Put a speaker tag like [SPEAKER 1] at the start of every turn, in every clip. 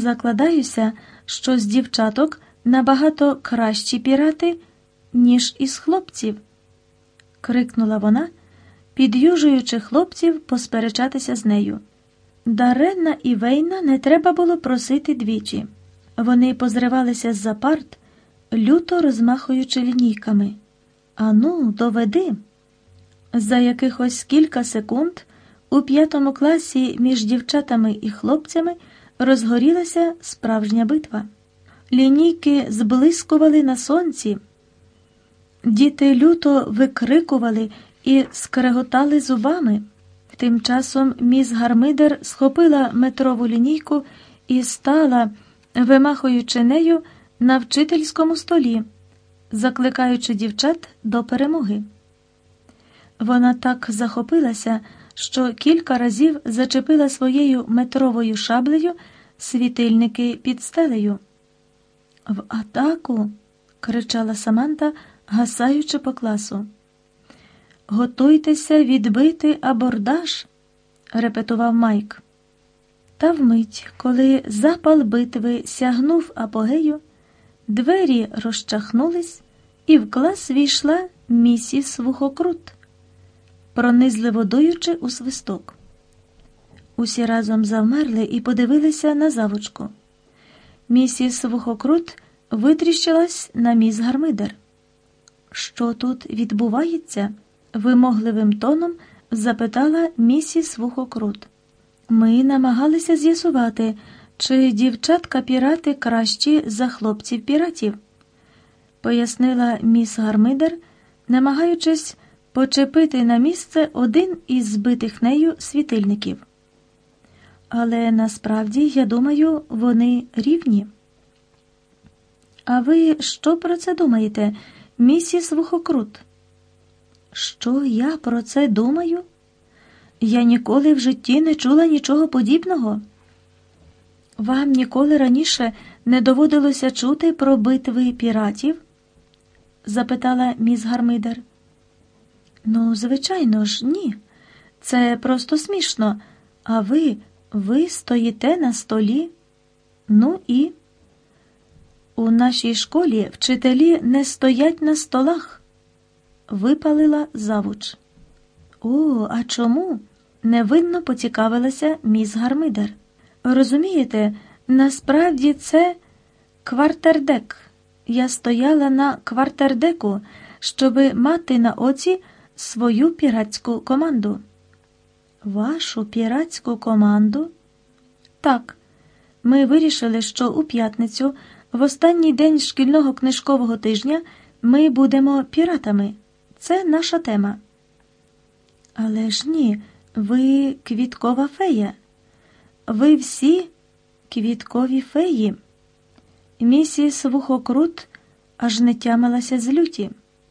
[SPEAKER 1] Закладаюся, що з дівчаток набагато кращі пірати, ніж із хлопців, крикнула вона, під'южуючи хлопців посперечатися з нею. Даренна і Вейна не треба було просити двічі. Вони позривалися з-за парт, люто розмахуючи лінійками. Ану, доведи. За якихось кілька секунд у 5 класі між дівчатами і хлопцями розгорілася справжня битва. Лінійки зблискували на сонці. Діти люто викрикували і скреготали зубами. Тим часом міс Гармидер схопила метрову лінійку і стала, вимахуючи нею на вчительському столі, закликаючи дівчат до перемоги. Вона так захопилася, що кілька разів зачепила своєю метровою шаблею світильники під стелею. «В атаку!» – кричала Саманта, гасаючи по класу. «Готуйтеся відбити абордаж!» – репетував Майк. Та вмить, коли запал битви сягнув апогею, двері розчахнулись, і в клас війшла місіс Вухокрут, пронизливо дуючи у свисток. Усі разом завмерли і подивилися на завучку. Місіс Вухокрут витріщилась на міс Гармидер. «Що тут відбувається?» – вимогливим тоном запитала місіс Вухокрут. «Ми намагалися з'ясувати, чи дівчатка-пірати кращі за хлопців-піратів», – пояснила міс Гармидер, намагаючись почепити на місце один із збитих нею світильників. «Але насправді, я думаю, вони рівні». «А ви що про це думаєте, місіс Вухокрут?» «Що я про це думаю? Я ніколи в житті не чула нічого подібного». «Вам ніколи раніше не доводилося чути про битви піратів?» – запитала міс Гармидер. «Ну, звичайно ж, ні. Це просто смішно. А ви стоїте на столі? Ну і?» «У нашій школі вчителі не стоять на столах», – випалила завуч. «О, а чому?» – невинно поцікавилася міс Гармидер. «Розумієте, насправді це квартердек. Я стояла на квартердеку, щоби мати на оці свою піратську команду». «Вашу піратську команду?» «Так. Ми вирішили, що у п'ятницю, в останній день шкільного книжкового тижня, ми будемо піратами. Це наша тема». «Але ж ні, ви квіткова фея. Ви всі квіткові феї». Місіс Вухокрут аж не тямилася з люті.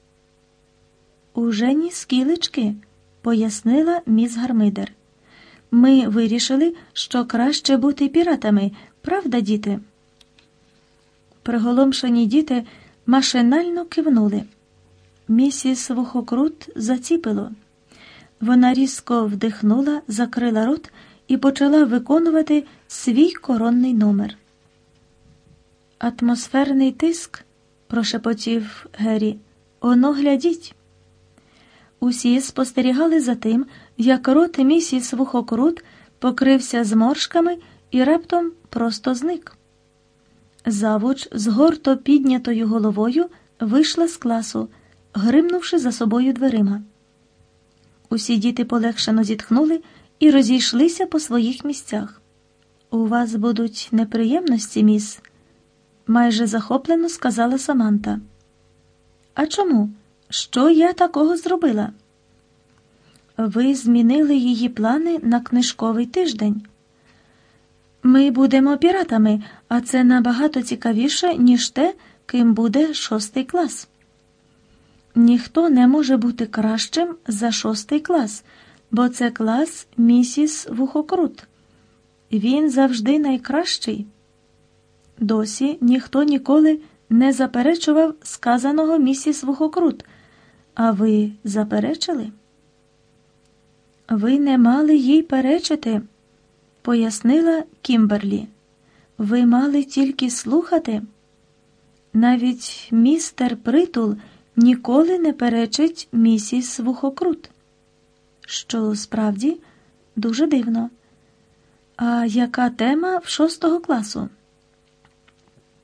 [SPEAKER 1] «Уже ні скілечки», – пояснила міс Гармидер. «Ми вирішили, що краще бути піратами, правда, діти?» Приголомшені діти машинально кивнули. Місіс Вухокрут заціпило. Вона різко вдихнула, закрила рот і почала виконувати свій коронний номер. «Атмосферний тиск», – прошепотів Геррі, – «оно глядіть». Усі спостерігали за тим, як рот місіс Вухокрут покрився зморшками і раптом просто зник. Завуч з гордо піднятою головою вийшла з класу, гримнувши за собою дверима. Усі діти полегшено зітхнули і розійшлися по своїх місцях. «У вас будуть неприємності, міс», – майже захоплено сказала Саманта. «А чому? Що я такого зробила?» «Ви змінили її плани на книжковий тиждень. Ми будемо піратами, а це набагато цікавіше, ніж те, ким буде 6 клас. Ніхто не може бути кращим за 6 клас, бо це клас місіс Вухокрут. Він завжди найкращий». Досі ніхто ніколи не заперечував сказаного місіс Вухокрут. А ви заперечили? «Ви не мали їй перечити», – пояснила Кімберлі. Ви мали тільки слухати? Навіть містер Притул ніколи не перечить місіс Вухокрут. Що, справді, дуже дивно. А яка тема в 6 класу?